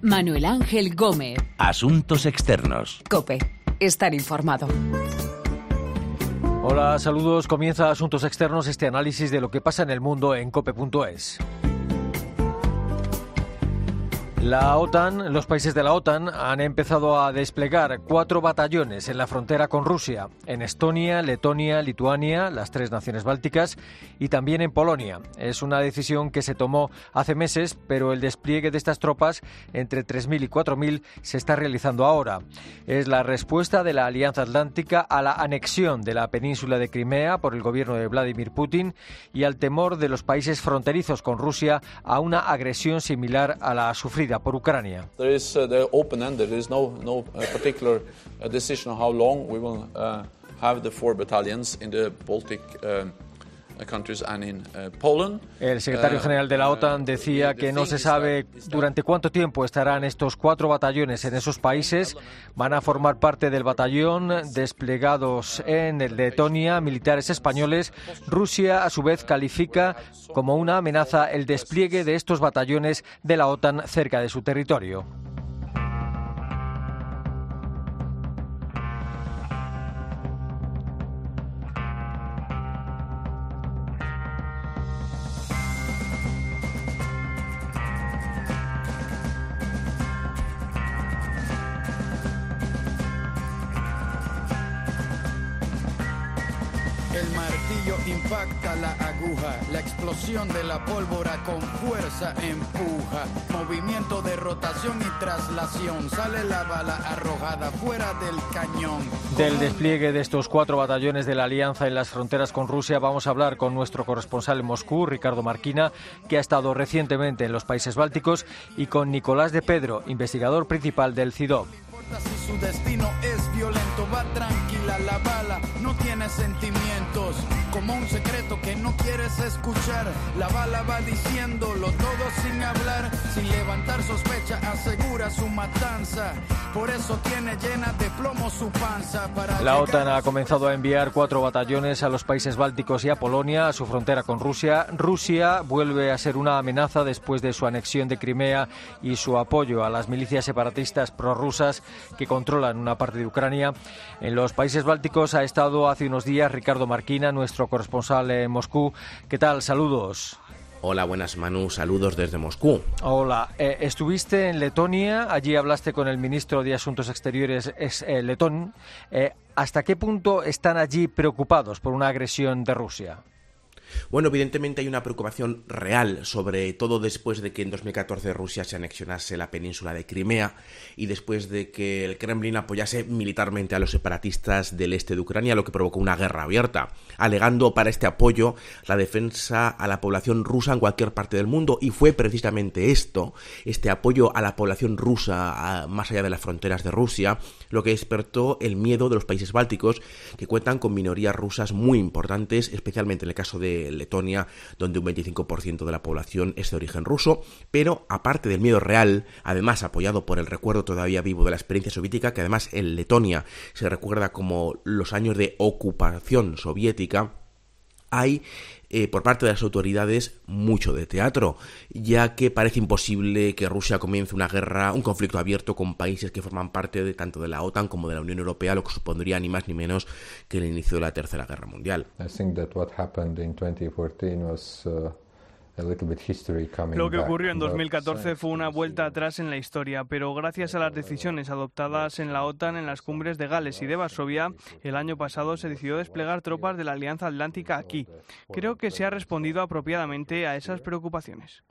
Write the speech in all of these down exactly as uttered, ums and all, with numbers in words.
Manuel Ángel Gómez. Asuntos externos. COPE. Estar informado. Hola, saludos. Comienza Asuntos Externos, este análisis de lo que pasa en el mundo en cope punto es. La OTAN, los países de la OTAN han empezado a desplegar cuatro batallones en la frontera con Rusia, en Estonia, Letonia, Lituania, las tres naciones bálticas, y también en Polonia. Es una decisión que se tomó hace meses, pero el despliegue de estas tropas, entre tres mil y cuatro mil, se está realizando ahora. Es la respuesta de la Alianza Atlántica a la anexión de la península de Crimea por el gobierno de Vladimir Putin y al temor de los países fronterizos con Rusia a una agresión similar a la sufrida por Ucrania. There is uh, the open-ended. There is no no uh, particular uh, decision on how long we will uh, have the four battalions in the Baltic uh, countries and in uh, Poland. El secretario general de la OTAN decía que no se sabe durante cuánto tiempo estarán estos cuatro batallones en esos países. Van a formar parte del batallón desplegados en Letonia, militares españoles. Rusia, a su vez, califica como una amenaza el despliegue de estos batallones de la OTAN cerca de su territorio. El martillo impacta la aguja, la explosión de la pólvora con fuerza empuja, movimiento de rotación y traslación, sale la bala arrojada fuera del cañón. Del despliegue de estos cuatro batallones de la Alianza en las fronteras con Rusia vamos a hablar con nuestro corresponsal en Moscú, Ricardo Marquina, que ha estado recientemente en los países bálticos, y con Nicolás de Pedro, investigador principal del CIDOB. Si su destino es violento, va tranquila la bala, no tiene sentimientos, como un secreto que no quieres escuchar. La bala va diciéndolo todo sin hablar, sin levantar sospecha, asegura su matanza. Por eso tiene llena de plomo su panza. Para la OTAN ha comenzado a enviar cuatro batallones a los países bálticos y a Polonia, a su frontera con Rusia. Rusia vuelve a ser una amenaza después de su anexión de Crimea y su apoyo a las milicias separatistas prorrusas que controlan una parte de Ucrania. En los países bálticos ha estado hace unos días Ricardo Marquina, nuestro corresponsal en Moscú. ¿Qué tal? Saludos. Hola, buenas, Manu. Saludos desde Moscú. Hola. Eh, estuviste en Letonia, allí hablaste con el ministro de Asuntos Exteriores es, eh, letón. Eh, ¿Hasta qué punto están allí preocupados por una agresión de Rusia? Bueno, evidentemente hay una preocupación real, sobre todo después de que en dos mil catorce Rusia se anexionase la península de Crimea y después de que el Kremlin apoyase militarmente a los separatistas del este de Ucrania, lo que provocó una guerra abierta, alegando para este apoyo la defensa a la población rusa en cualquier parte del mundo. Y fue precisamente esto, este apoyo a la población rusa a, más allá de las fronteras de Rusia, lo que despertó el miedo de los países bálticos, que cuentan con minorías rusas muy importantes, especialmente en el caso de Letonia, donde un veinticinco por ciento de la población es de origen ruso. Pero aparte del miedo real, además apoyado por el recuerdo todavía vivo de la experiencia soviética, que además en Letonia se recuerda como los años de ocupación soviética, hay eh, por parte de las autoridades mucho de teatro, ya que parece imposible que Rusia comience una guerra, un conflicto abierto con países que forman parte de tanto de la OTAN como de la Unión Europea, lo que supondría ni más ni menos que el inicio de la Tercera Guerra Mundial. I think that what happened in twenty fourteen was uh... Lo que ocurrió en dos mil catorce fue una vuelta atrás en la historia, pero gracias a las decisiones adoptadas en la OTAN en las cumbres de Gales y de Varsovia, el año pasado se decidió desplegar tropas de la Alianza Atlántica aquí. Creo que se ha respondido apropiadamente a esas preocupaciones.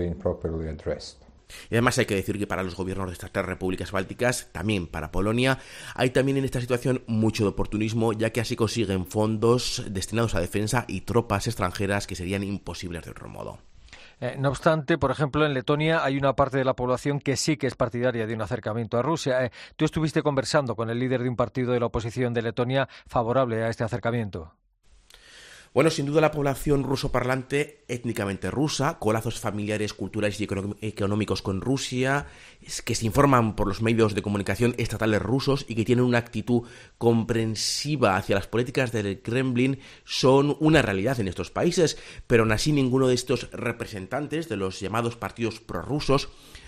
Y además hay que decir que para los gobiernos de estas tres repúblicas bálticas, también para Polonia, hay también en esta situación mucho de oportunismo, ya que así consiguen fondos destinados a defensa y tropas extranjeras que serían imposibles de otro modo. Eh, no obstante, por ejemplo, en Letonia hay una parte de la población que sí que es partidaria de un acercamiento a Rusia. Eh, tú estuviste conversando con el líder de un partido de la oposición de Letonia favorable a este acercamiento. Bueno, sin duda la población rusoparlante, étnicamente rusa, con lazos familiares, culturales y económicos con Rusia, que se informan por los medios de comunicación estatales rusos y que tienen una actitud comprensiva hacia las políticas del Kremlin, son una realidad en estos países, pero aún así ninguno de estos representantes de los llamados partidos prorrusos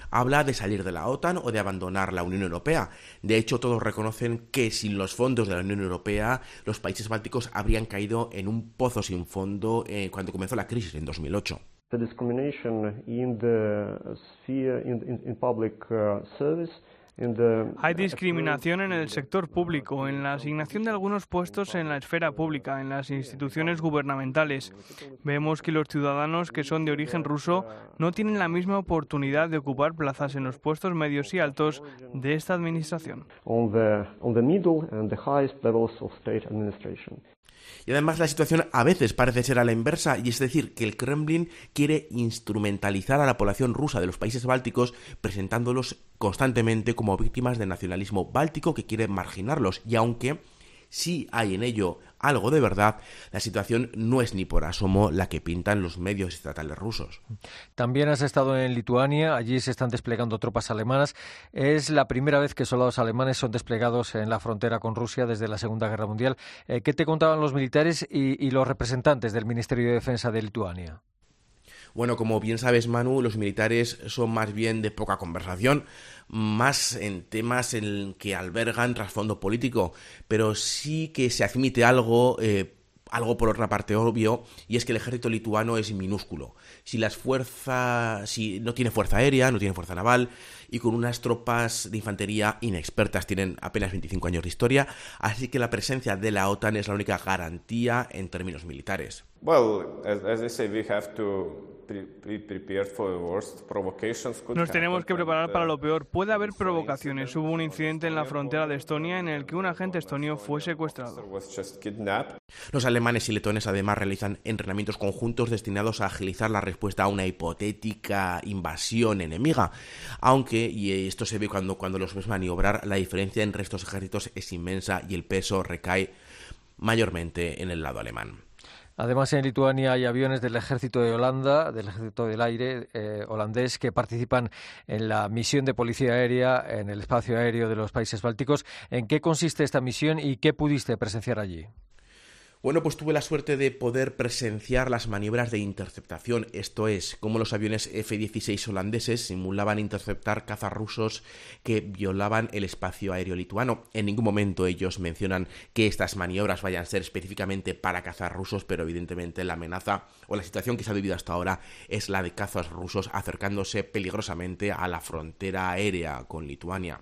habla de salir de la OTAN o de abandonar la Unión Europea. De hecho, todos reconocen que sin los fondos de la Unión Europea, los países bálticos habrían caído en un pozo sin fondo eh, cuando comenzó la crisis en dos mil ocho. The discrimination in the sphere in, in, in public uh, service. Hay discriminación en el sector público, en la asignación de algunos puestos en la esfera pública, en las instituciones gubernamentales. Vemos que los ciudadanos que son de origen ruso no tienen la misma oportunidad de ocupar plazas en los puestos medios y altos de esta administración. On the, on the middle and the highest levels of state administration. Y además la situación a veces parece ser a la inversa, y es decir, que el Kremlin quiere instrumentalizar a la población rusa de los países bálticos, presentándolos constantemente como víctimas del nacionalismo báltico que quiere marginarlos. Y aunque sí hay en ello algo de verdad, la situación no es ni por asomo la que pintan los medios estatales rusos. También has estado en Lituania, allí se están desplegando tropas alemanas. Es la primera vez que soldados alemanes son desplegados en la frontera con Rusia desde la Segunda Guerra Mundial. Eh, ¿Qué te contaban los militares y, y los representantes del Ministerio de Defensa de Lituania? Bueno, como bien sabes, Manu, los militares son más bien de poca conversación, más en temas en que albergan trasfondo político, pero sí que se admite algo, eh, algo por otra parte obvio, y es que el ejército lituano es minúsculo. Si las fuerzas, si no tiene fuerza aérea, no tiene fuerza naval, y con unas tropas de infantería inexpertas, tienen apenas veinticinco años de historia, así que la presencia de la OTAN es la única garantía en términos militares. Well, as, as I say, we have to Nos tenemos que preparar para lo peor. Puede haber provocaciones. Hubo un incidente en la frontera de Estonia en el que un agente estonio fue secuestrado. Los alemanes y letones además realizan entrenamientos conjuntos destinados a agilizar la respuesta a una hipotética invasión enemiga. Aunque, y esto se ve cuando, cuando los ves maniobrar, la diferencia entre estos ejércitos es inmensa y el peso recae mayormente en el lado alemán. Además, en Lituania hay aviones del ejército de Holanda, del ejército del aire eh, holandés, que participan en la misión de policía aérea en el espacio aéreo de los países bálticos. ¿En qué consiste esta misión y qué pudiste presenciar allí? Bueno, pues tuve la suerte de poder presenciar las maniobras de interceptación, esto es, cómo los aviones F dieciséis holandeses simulaban interceptar cazas rusos que violaban el espacio aéreo lituano. En ningún momento ellos mencionan que estas maniobras vayan a ser específicamente para cazas rusos, pero evidentemente la amenaza o la situación que se ha vivido hasta ahora es la de cazas rusos acercándose peligrosamente a la frontera aérea con Lituania.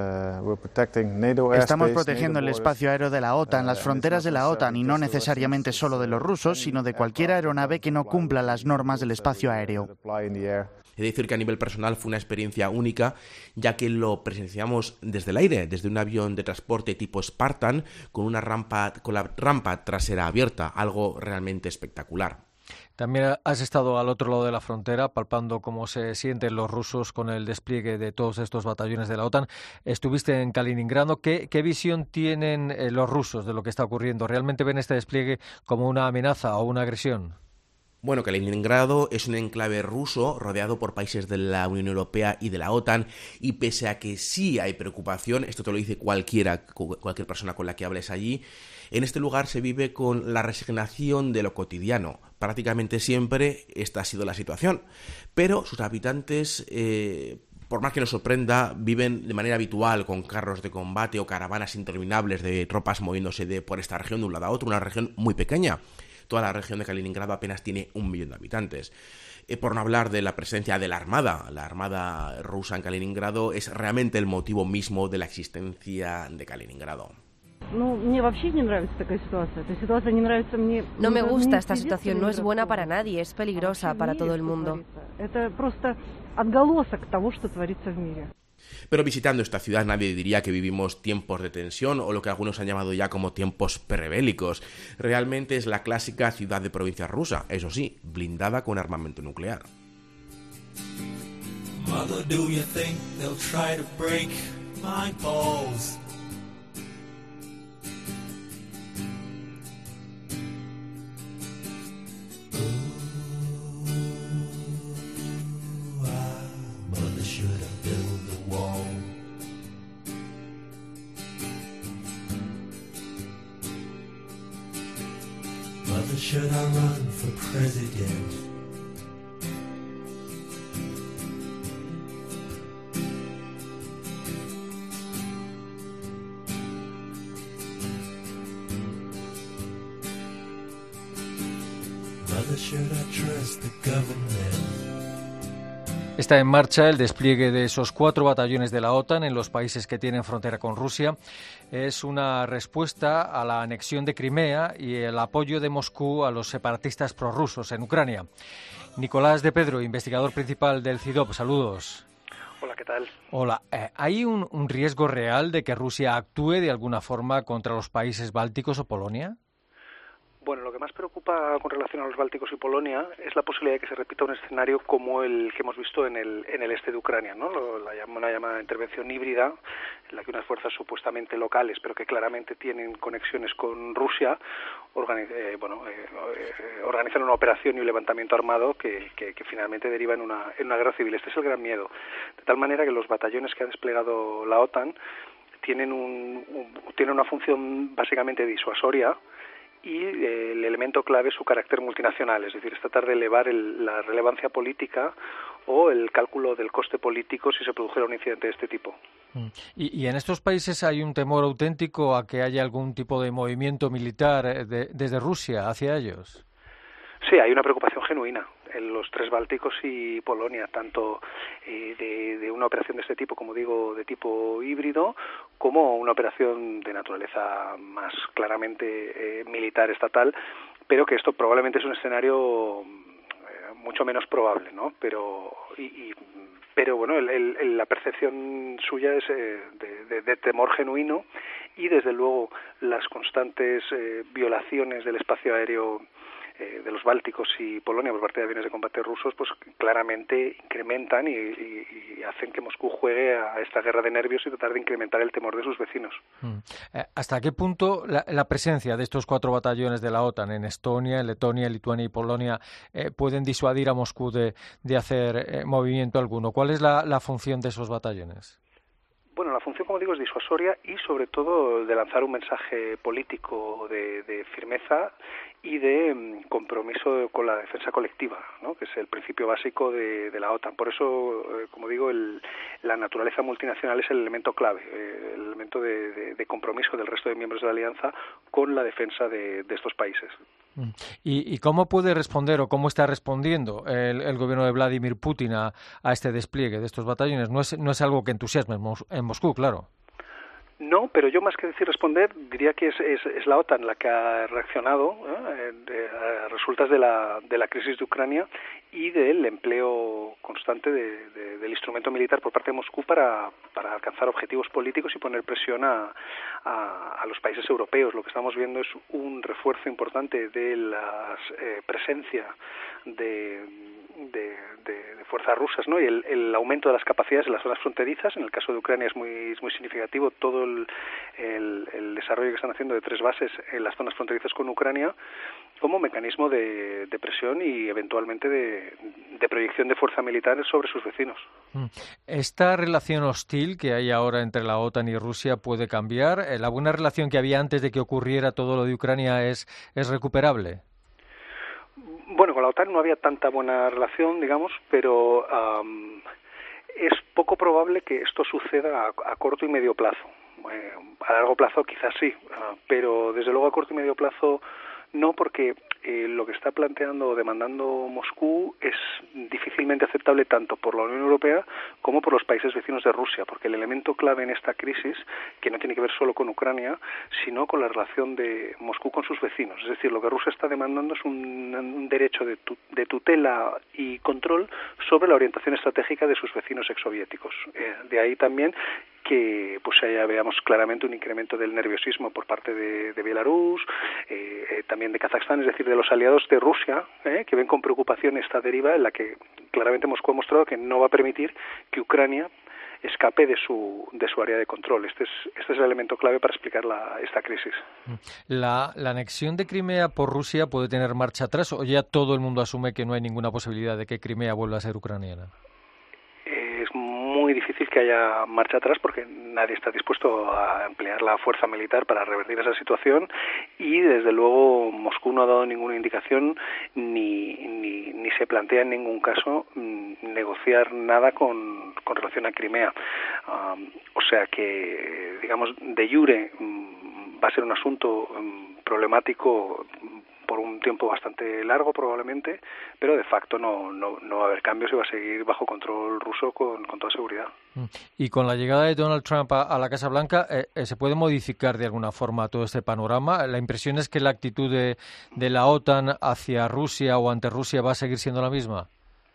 Estamos protegiendo el espacio aéreo de la OTAN, las fronteras de la OTAN, y no necesariamente solo de los rusos, sino de cualquier aeronave que no cumpla las normas del espacio aéreo. He de decir que a nivel personal fue una experiencia única, ya que lo presenciamos desde el aire, desde un avión de transporte tipo Spartan, con una rampa, con la rampa trasera abierta, algo realmente espectacular. También has estado al otro lado de la frontera, palpando cómo se sienten los rusos con el despliegue de todos estos batallones de la OTAN. Estuviste en Kaliningrado. ¿Qué, qué visión tienen eh, los rusos de lo que está ocurriendo? ¿Realmente ven este despliegue como una amenaza o una agresión? Bueno, Kaliningrado es un enclave ruso rodeado por países de la Unión Europea y de la OTAN, y pese a que sí hay preocupación, esto te lo dice cualquiera, cualquier persona con la que hables allí, en este lugar se vive con la resignación de lo cotidiano. Prácticamente siempre esta ha sido la situación, pero sus habitantes, eh, por más que nos sorprenda, viven de manera habitual con carros de combate o caravanas interminables de tropas moviéndose de, por esta región de un lado a otro, una región muy pequeña. Toda la región de Kaliningrado apenas tiene un millón de habitantes. Eh, por no hablar de la presencia de la Armada. La Armada rusa en Kaliningrado es realmente el motivo mismo de la existencia de Kaliningrado. No me gusta esta situación, no es buena para nadie, es peligrosa para todo el mundo. Pero visitando esta ciudad nadie diría que vivimos tiempos de tensión o lo que algunos han llamado ya como tiempos prebélicos. Realmente es la clásica ciudad de provincia rusa, eso sí, blindada con armamento nuclear. Mother, do you think they'll try to break my balls? Should I run for president? Está en marcha el despliegue de esos cuatro batallones de la OTAN en los países que tienen frontera con Rusia. Es una respuesta a la anexión de Crimea y el apoyo de Moscú a los separatistas prorrusos en Ucrania. Nicolás de Pedro, investigador principal del C I D O P, saludos. Hola, ¿qué tal? Hola, eh, ¿hay un, un riesgo real de que Rusia actúe de alguna forma contra los países bálticos o Polonia? Bueno, lo que más preocupa con relación a los Bálticos y Polonia es la posibilidad de que se repita un escenario como el que hemos visto en el, en el este de Ucrania, ¿no? Lo, la, una llamada intervención híbrida, en la que unas fuerzas supuestamente locales, pero que claramente tienen conexiones con Rusia, organiz, eh, bueno, eh, eh, organizan una operación y un levantamiento armado que, que, que finalmente deriva en una, en una guerra civil. Este es el gran miedo. De tal manera que los batallones que ha desplegado la OTAN tienen, un, un, tienen una función básicamente disuasoria, y eh, el elemento clave es su carácter multinacional, es decir, es tratar de elevar el, la relevancia política o el cálculo del coste político si se produjera un incidente de este tipo. ¿Y, y en estos países hay un temor auténtico a que haya algún tipo de movimiento militar de, desde Rusia hacia ellos? Sí, hay una preocupación genuina en los tres Bálticos y Polonia, tanto eh, de, de una operación de este tipo, como digo, de tipo híbrido, como una operación de naturaleza más claramente eh, militar estatal, pero que esto probablemente es un escenario eh, mucho menos probable, ¿no? Pero y, y, pero bueno, el, el, la percepción suya es eh, de, de, de temor genuino y desde luego las constantes eh, violaciones del espacio aéreo Eh, de los Bálticos y Polonia por parte de aviones de combate rusos, pues claramente incrementan y, y, y hacen que Moscú juegue a esta guerra de nervios y tratar de incrementar el temor de sus vecinos. Mm. Eh, ¿Hasta qué punto la, la presencia de estos cuatro batallones de la OTAN en Estonia, en Letonia, Lituania y Polonia eh, pueden disuadir a Moscú de, de hacer eh, movimiento alguno? ¿Cuál es la, la función de esos batallones? Bueno, la función, como digo, es disuasoria y, sobre todo, de lanzar un mensaje político de, de firmeza y de um, compromiso con la defensa colectiva, ¿no? Que es el principio básico de, de la OTAN. Por eso, eh, como digo, el, la naturaleza multinacional es el elemento clave, eh, el elemento de, de, de compromiso del resto de miembros de la alianza con la defensa de, de estos países. ¿Y, ¿Y cómo puede responder o cómo está respondiendo el, el gobierno de Vladimir Putin a, a este despliegue de estos batallones? No es, no es algo que entusiasme en, Mos- en Moscú, claro. No, pero yo más que decir responder, diría que es, es, es la OTAN la que ha reaccionado ¿eh? de, a resultas de la, de la crisis de Ucrania y del empleo constante de, de, del instrumento militar por parte de Moscú para, para alcanzar objetivos políticos y poner presión a, a, a los países europeos. Lo que estamos viendo es un refuerzo importante de la eh, presencia de... De, de, de fuerzas rusas, ¿no? Y el, el aumento de las capacidades en las zonas fronterizas. En el caso de Ucrania es muy, es muy significativo todo el, el, el desarrollo que están haciendo de tres bases en las zonas fronterizas con Ucrania como mecanismo de, de presión y eventualmente de, de proyección de fuerza militar sobre sus vecinos. ¿Esta relación hostil que hay ahora entre la OTAN y Rusia puede cambiar? ¿La buena relación que había antes de que ocurriera todo lo de Ucrania es, es recuperable? Bueno, con la OTAN no había tanta buena relación, digamos, pero um, es poco probable que esto suceda a, a corto y medio plazo. Eh, a largo plazo quizás sí, uh, pero desde luego a corto y medio plazo no, porque eh, lo que está planteando o demandando Moscú es difícilmente aceptable tanto por la Unión Europea como por los países vecinos de Rusia, porque el elemento clave en esta crisis, que no tiene que ver solo con Ucrania, sino con la relación de Moscú con sus vecinos. Es decir, lo que Rusia está demandando es un, un derecho de, tu, de tutela y control sobre la orientación estratégica de sus vecinos exsoviéticos. Eh, de ahí también que pues ya veamos claramente un incremento del nerviosismo por parte de, de Belarus, eh, eh, también de Kazajstán, es decir, de los aliados de Rusia, eh, que ven con preocupación esta deriva en la que claramente Moscú ha mostrado que no va a permitir que Ucrania escape de su de su área de control. Este es este es el elemento clave para explicar la, esta crisis. La, la anexión de Crimea por Rusia puede tener marcha atrás, o ya todo el mundo asume que no hay ninguna posibilidad de que Crimea vuelva a ser ucraniana. Es muy difícil que haya marcha atrás porque nadie está dispuesto a emplear la fuerza militar para revertir esa situación y desde luego Moscú no ha dado ninguna indicación ni, ni, ni se plantea en ningún caso mmm, negociar nada con, con relación a Crimea. Um, o sea que, digamos, de jure mmm, va a ser un asunto mmm, problemático por un tiempo bastante largo probablemente, pero de facto no, no, no va a haber cambios y va a seguir bajo control ruso con, con toda seguridad. Y con la llegada de Donald Trump a, a la Casa Blanca, eh, eh, ¿se puede modificar de alguna forma todo este panorama? La impresión es que la actitud de, de la OTAN hacia Rusia o ante Rusia va a seguir siendo la misma.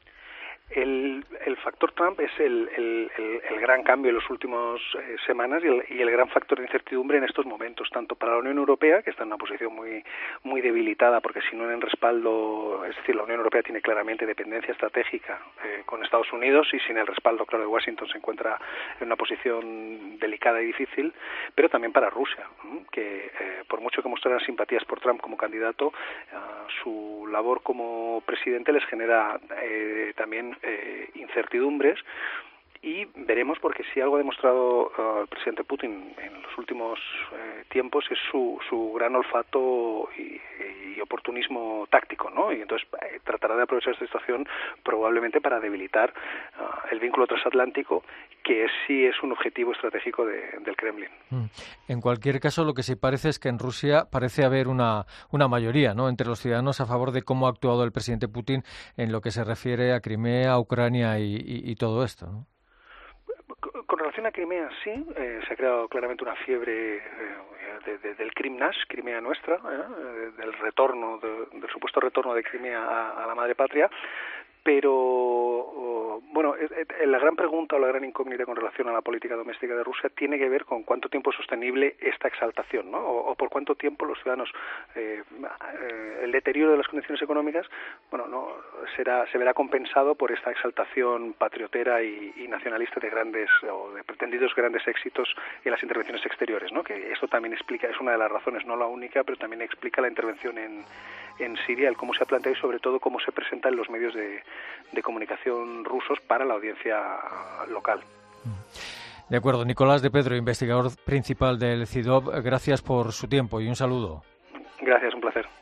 El, el factor Trump es el, el, el, el gran cambio en las últimas eh, semanas y el, y el gran factor de incertidumbre en estos momentos, tanto para la Unión Europea, que está en una posición muy muy debilitada, porque si no en respaldo, es decir, la Unión Europea tiene claramente dependencia estratégica eh, con Estados Unidos, y sin el respaldo, claro, de Washington se encuentra en una posición delicada y difícil, pero también para Rusia, ¿eh? que eh, por mucho que mostraran simpatías por Trump como candidato, eh, su labor como presidente les genera eh, también Eh, incertidumbres, y veremos, porque si algo ha demostrado uh, el presidente Putin en los últimos eh, tiempos es su, su gran olfato y, y oportunismo táctico, ¿no? Y entonces eh, tratará de aprovechar esta situación probablemente para debilitar uh, el vínculo transatlántico, que es, sí es un objetivo estratégico de, del Kremlin. En cualquier caso, lo que sí parece es que en Rusia parece haber una, una mayoría, ¿no?, entre los ciudadanos a favor de cómo ha actuado el presidente Putin en lo que se refiere a Crimea, a Ucrania y, y, y todo esto, ¿no? Con relación a Crimea, sí, eh, se ha creado claramente una fiebre eh, de, de, del Krimnash, Crimea nuestra, eh, del retorno, de, del supuesto retorno de Crimea a, a la madre patria, pero oh, bueno, eh, eh, la gran pregunta o la gran incógnita con relación a la política doméstica de Rusia tiene que ver con cuánto tiempo es sostenible esta exaltación, ¿no? O, o por cuánto tiempo los ciudadanos, eh, eh, el deterioro de las condiciones económicas, bueno, no será se verá compensado por esta exaltación patriotera y, y nacionalista de grandes o de pretendidos grandes éxitos en las intervenciones exteriores, ¿no? Que esto también explica, es una de las razones, no la única, pero también explica la intervención en en Siria, el cómo se ha planteado y sobre todo cómo se presenta en los medios de, de comunicación rusos para la audiencia local. De acuerdo. Nicolás de Pedro, investigador principal del C I D O B, gracias por su tiempo y un saludo. Gracias, un placer.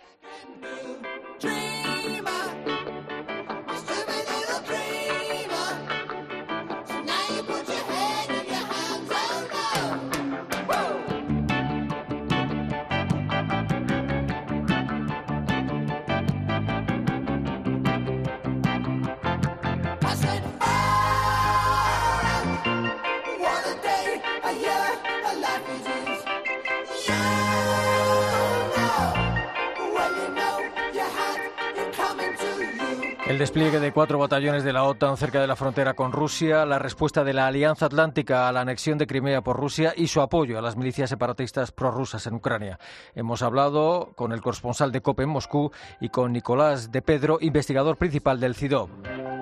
El despliegue de cuatro batallones de la OTAN cerca de la frontera con Rusia, la respuesta de la Alianza Atlántica a la anexión de Crimea por Rusia y su apoyo a las milicias separatistas prorrusas en Ucrania. Hemos hablado con el corresponsal de COPE en Moscú y con Nicolás de Pedro, investigador principal del C I D O B.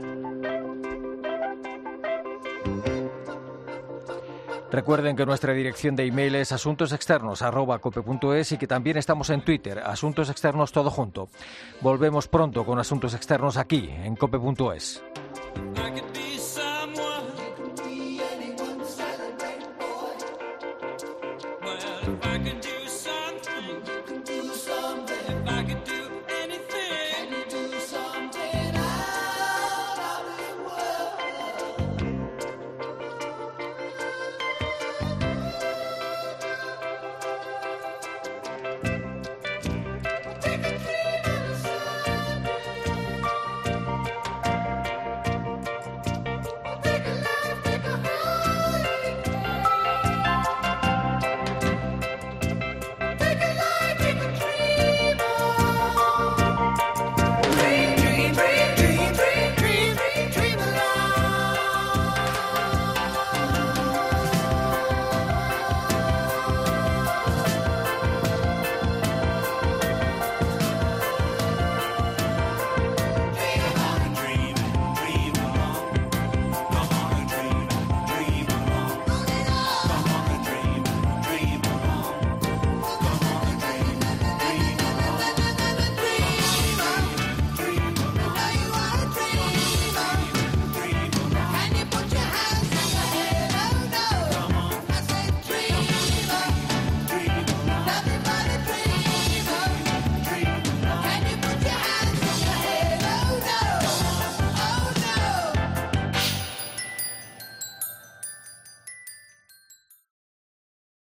Recuerden que nuestra dirección de email es asuntosexternos arroba cope punto es y que también estamos en Twitter, Asuntos Externos todo junto. Volvemos pronto con Asuntos Externos aquí, en cope punto es.